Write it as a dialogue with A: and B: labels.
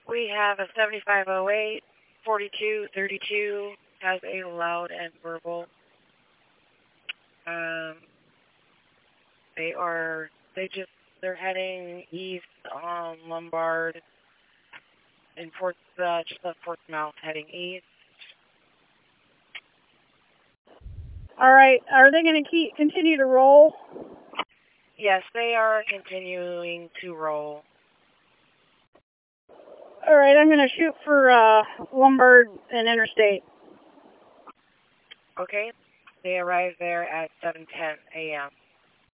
A: We have a 7508, 4232, has a loud and verbal. They're heading east on Lombard in just off Portsmouth, heading east.
B: All right. Are they going to continue to roll?
A: Yes, they are continuing to roll.
B: All right. I'm going to shoot for Lombard and Interstate.
A: Okay. They arrive there at 7:10 a.m.